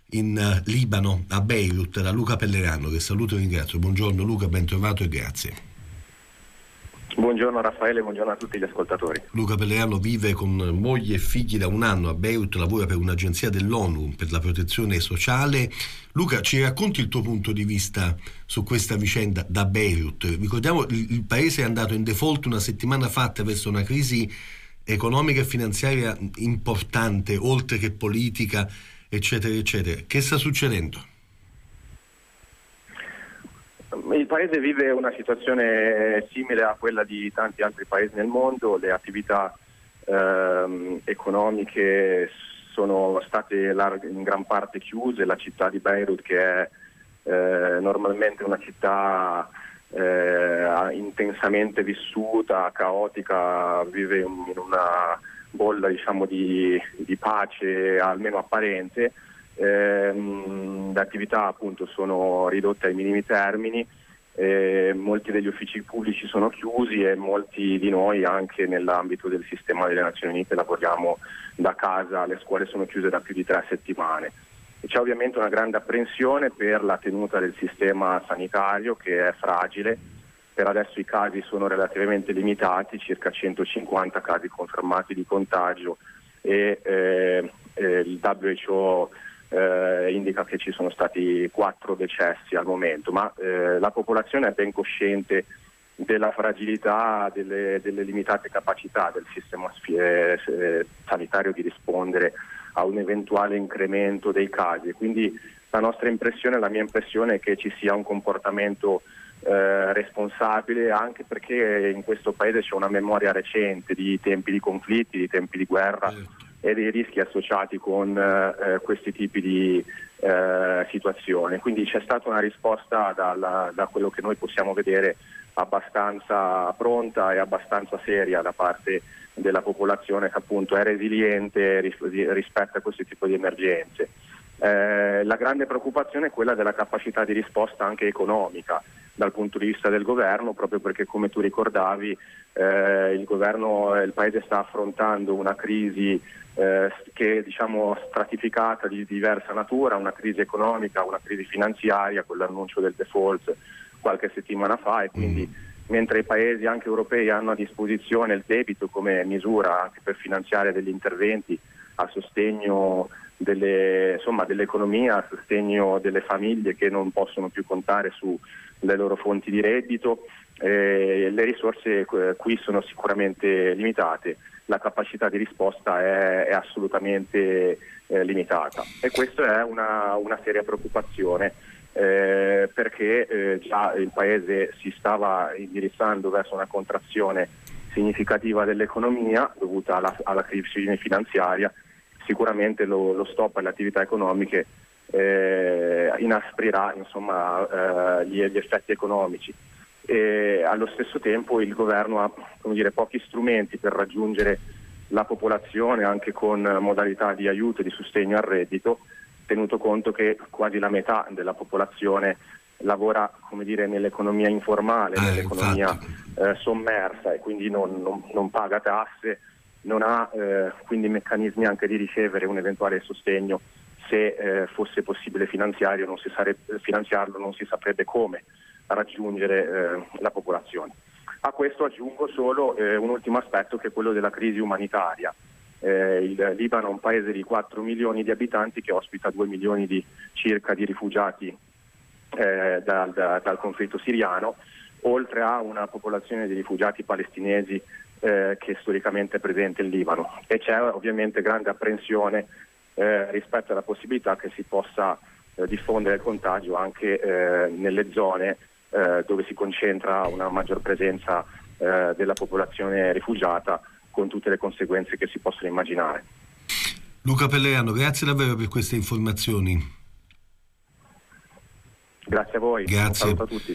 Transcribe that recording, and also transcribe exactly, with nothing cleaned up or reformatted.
in uh, Libano, a Beirut, da Luca Pellerano, che saluto e ringrazio. Buongiorno Luca, ben trovato e grazie. Buongiorno Raffaele, buongiorno a tutti gli ascoltatori. Luca Pellerano vive con moglie e figli da un anno a Beirut, lavora per un'agenzia dell'ONU per la protezione sociale. Luca, ci racconti il tuo punto di vista su questa vicenda da Beirut? Ricordiamo, il, il paese è andato in default una settimana fa attraverso una crisi economica e finanziaria importante, oltre che politica, eccetera, eccetera. Che sta succedendo? Il paese vive una situazione simile a quella di tanti altri paesi nel mondo. Le attività ehm, economiche sono state in gran parte chiuse. La città di Beirut, che è eh, normalmente una città eh, intensamente vissuta, caotica, vive in una bolla, diciamo, di, di pace, almeno apparente. Eh, le attività appunto sono ridotte ai minimi termini, eh, molti degli uffici pubblici sono chiusi e molti di noi anche nell'ambito del sistema delle Nazioni Unite lavoriamo da casa, le scuole sono chiuse da più di tre settimane. E c'è ovviamente una grande apprensione per la tenuta del sistema sanitario, che è fragile. Per adesso i casi sono relativamente limitati, circa centocinquanta casi confermati di contagio e eh, eh, il W H O Eh, indica che ci sono stati quattro decessi al momento, ma eh, la popolazione è ben cosciente della fragilità, delle, delle limitate capacità del sistema eh, sanitario di rispondere a un eventuale incremento dei casi. Quindi la nostra impressione, la mia impressione è che ci sia un comportamento eh, responsabile, anche perché in questo paese c'è una memoria recente di tempi di conflitti, di tempi di guerra e dei rischi associati con eh, questi tipi di eh, situazioni. Quindi c'è stata una risposta dalla, da quello che noi possiamo vedere abbastanza pronta e abbastanza seria da parte della popolazione, che appunto è resiliente ris- rispetto a questo tipo di emergenze. Eh, la grande preoccupazione è quella della capacità di risposta anche economica dal punto di vista del governo, proprio perché, come tu ricordavi, eh, il governo, il paese sta affrontando una crisi eh, che è, diciamo, stratificata di diversa natura, una crisi economica, una crisi finanziaria, con l'annuncio del default qualche settimana fa, e quindi mm. mentre i paesi anche europei hanno a disposizione il debito come misura anche per finanziare degli interventi a sostegno delle, insomma, dell'economia, a sostegno delle famiglie che non possono più contare sulle loro fonti di reddito, eh, le risorse eh, qui sono sicuramente limitate, la capacità di risposta è, è assolutamente eh, limitata, e questa è una, una seria preoccupazione, eh, perché eh, già il paese si stava indirizzando verso una contrazione significativa dell'economia dovuta alla, alla crisi finanziaria. Sicuramente lo, lo stop alle attività economiche eh, inasprirà, insomma, eh, gli, gli effetti economici. E allo stesso tempo il governo ha, come dire, pochi strumenti per raggiungere la popolazione anche con modalità di aiuto e di sostegno al reddito, tenuto conto che quasi la metà della popolazione lavora, come dire, nell'economia informale, eh, nell'economia eh, sommersa, e quindi non, non, non paga tasse, non ha eh, quindi meccanismi anche di ricevere un eventuale sostegno. Se eh, fosse possibile finanziario, non si sarebbe, finanziarlo, non si saprebbe come raggiungere eh, la popolazione. A questo aggiungo solo eh, un ultimo aspetto, che è quello della crisi umanitaria. Eh, il Libano è un paese di quattro milioni di abitanti che ospita due milioni di, circa di rifugiati eh, dal, da, dal conflitto siriano, oltre a una popolazione di rifugiati palestinesi eh, che storicamente è presente in Libano, e c'è ovviamente grande apprensione eh, rispetto alla possibilità che si possa eh, diffondere il contagio anche eh, nelle zone eh, dove si concentra una maggior presenza eh, della popolazione rifugiata, con tutte le conseguenze che si possono immaginare. Luca Pellerano, grazie davvero per queste informazioni. Grazie a voi. Grazie. Un saluto a tutti.